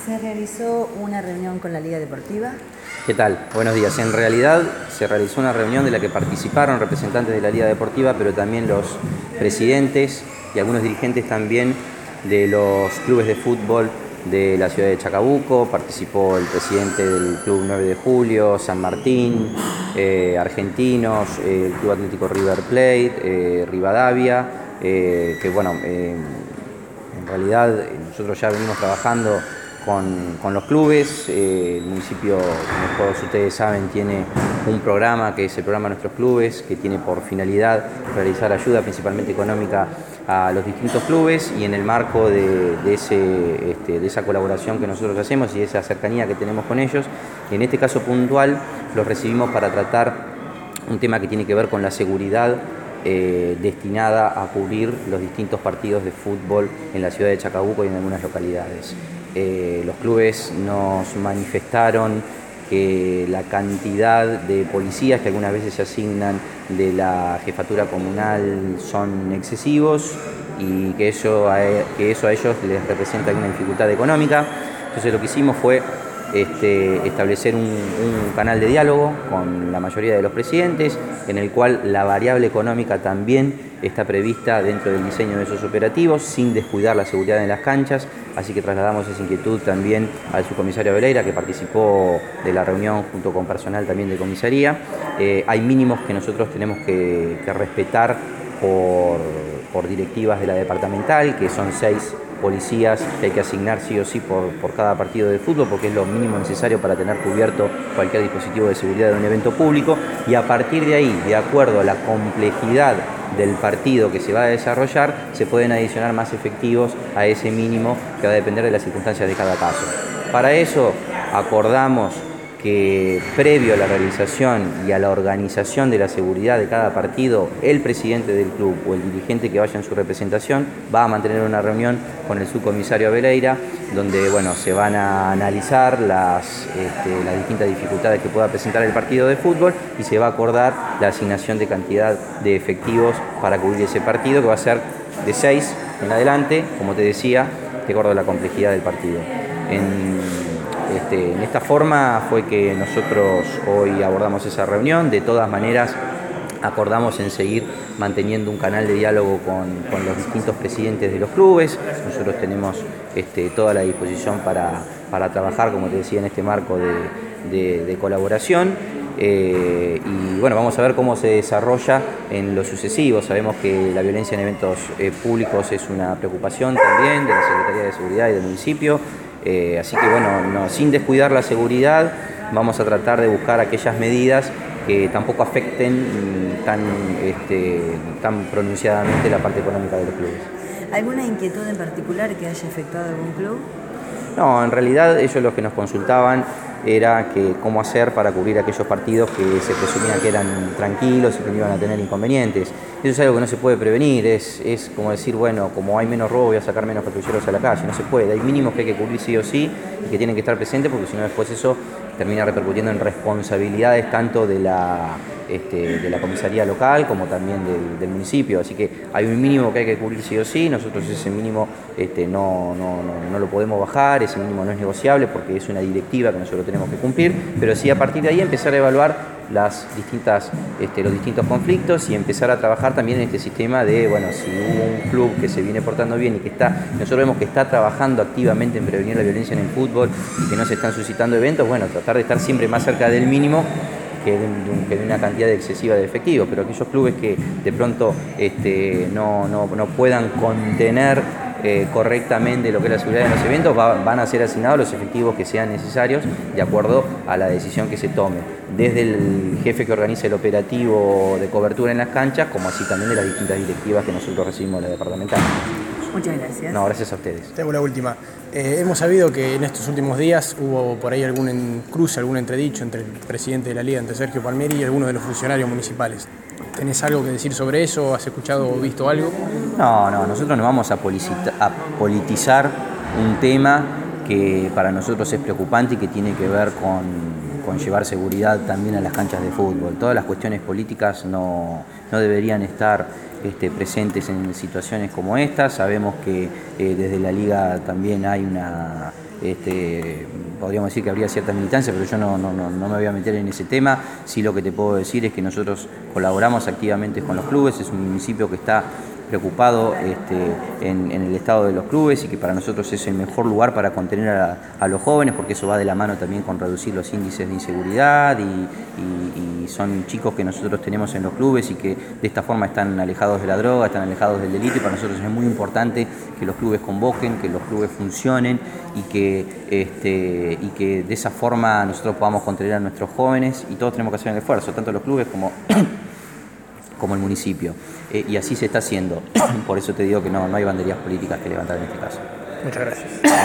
Se realizó una reunión con la Liga Deportiva. ¿Qué tal? Buenos días. En realidad se realizó una reunión de la que participaron representantes de la Liga Deportiva, pero también los presidentes y algunos dirigentes también de los clubes de fútbol de la ciudad de Chacabuco. Participó el presidente del Club 9 de Julio, San Martín, Argentinos, el Club Atlético River Plate, Rivadavia, que bueno, en realidad nosotros ya venimos trabajando con los clubes. El municipio, como todos ustedes saben, tiene un programa que es el programa Nuestros Clubes, que tiene por finalidad realizar ayuda principalmente económica a los distintos clubes, y en el marco de esa colaboración que nosotros hacemos y esa cercanía que tenemos con ellos, en este caso puntual los recibimos para tratar un tema que tiene que ver con la seguridad destinada a cubrir los distintos partidos de fútbol en la ciudad de Chacabuco y en algunas localidades. Los clubes nos manifestaron que la cantidad de policías que algunas veces se asignan de la jefatura comunal son excesivos y que eso a ellos les representa alguna dificultad económica. Entonces lo que hicimos fue establecer un canal de diálogo con la mayoría de los presidentes, en el cual la variable económica también está prevista dentro del diseño de esos operativos, sin descuidar la seguridad en las canchas. Así que trasladamos esa inquietud también al subcomisario Abeleira, que participó de la reunión junto con personal también de comisaría. Hay mínimos que nosotros tenemos que respetar por directivas de la departamental, que son 6 policías que hay que asignar sí o sí por cada partido de fútbol, porque es lo mínimo necesario para tener cubierto cualquier dispositivo de seguridad de un evento público, y a partir de ahí, de acuerdo a la complejidad del partido que se va a desarrollar, se pueden adicionar más efectivos a ese mínimo, que va a depender de las circunstancias de cada caso. Para eso acordamos que previo a la realización y a la organización de la seguridad de cada partido, el presidente del club o el dirigente que vaya en su representación va a mantener una reunión con el subcomisario Abeleira, donde bueno, se van a analizar las distintas dificultades que pueda presentar el partido de fútbol, y se va a acordar la asignación de cantidad de efectivos para cubrir ese partido, que va a ser de 6 en adelante, como te decía, de acuerdo a la complejidad del partido. En esta forma fue que nosotros hoy abordamos esa reunión. De todas maneras, acordamos en seguir manteniendo un canal de diálogo con los distintos presidentes de los clubes.Nosotros tenemos toda la disposición para trabajar, como te decía, en este marco de colaboración. Y bueno, vamos a ver cómo se desarrolla en lo sucesivo. Sabemos que la violencia en eventos públicos es una preocupación también de la Secretaría de Seguridad y del municipio. Así que bueno, sin descuidar la seguridad, vamos a tratar de buscar aquellas medidas que tampoco afecten tan pronunciadamente la parte económica de los clubes. ¿Alguna inquietud en particular que haya efectuado algún club? No, en realidad ellos lo que nos consultaban era cómo hacer para cubrir aquellos partidos que se presumía que eran tranquilos y que no iban a tener inconvenientes. Eso es algo que no se puede prevenir, es como decir, bueno, como hay menos robo voy a sacar menos patrulleros a la calle. No se puede, hay mínimos que hay que cubrir sí o sí y que tienen que estar presentes, porque si no después eso termina repercutiendo en responsabilidades tanto de la comisaría local como también del municipio. Así que hay un mínimo que hay que cubrir sí o sí. Nosotros ese mínimo no lo podemos bajar, ese mínimo no es negociable porque es una directiva que nosotros tenemos que cumplir, pero sí a partir de ahí empezar a evaluar los distintos conflictos y empezar a trabajar también en este sistema de, bueno, si hubo un club que se viene portando bien y que nosotros vemos que está trabajando activamente en prevenir la violencia en el fútbol y que no se están suscitando eventos, bueno, tratar de estar siempre más cerca del mínimo que de una cantidad excesiva de efectivos. Pero aquellos clubes que de pronto no puedan contener correctamente lo que es la seguridad de los eventos, van a ser asignados los efectivos que sean necesarios de acuerdo a la decisión que se tome, desde el jefe que organiza el operativo de cobertura en las canchas, como así también de las distintas directivas que nosotros recibimos de la departamental. Muchas gracias. No, gracias a ustedes. Tengo la última. Hemos sabido que en estos últimos días hubo por ahí algún cruce, algún entredicho entre el presidente de la Liga, entre Sergio Palmieri, y algunos de los funcionarios municipales. ¿Tenés algo que decir sobre eso? ¿Has escuchado o visto algo? No, nosotros no vamos a politizar un tema que para nosotros es preocupante y que tiene que ver con llevar seguridad también a las canchas de fútbol. Todas las cuestiones políticas no deberían estar presentes en situaciones como esta. Sabemos que desde la Liga también hay podríamos decir que habría cierta militancia, pero yo no me voy a meter en ese tema. Sí, lo que te puedo decir es que nosotros colaboramos activamente con los clubes, es un municipio que está preocupado en el estado de los clubes y que para nosotros es el mejor lugar para contener a los jóvenes, porque eso va de la mano también con reducir los índices de inseguridad y son chicos que nosotros tenemos en los clubes y que de esta forma están alejados de la droga, están alejados del delito, y para nosotros es muy importante que los clubes convoquen, que los clubes funcionen y que de esa forma nosotros podamos contener a nuestros jóvenes, y todos tenemos que hacer el esfuerzo, tanto los clubes como el municipio, y así se está haciendo. Por eso te digo que no hay banderías políticas que levantar en este caso. Muchas gracias.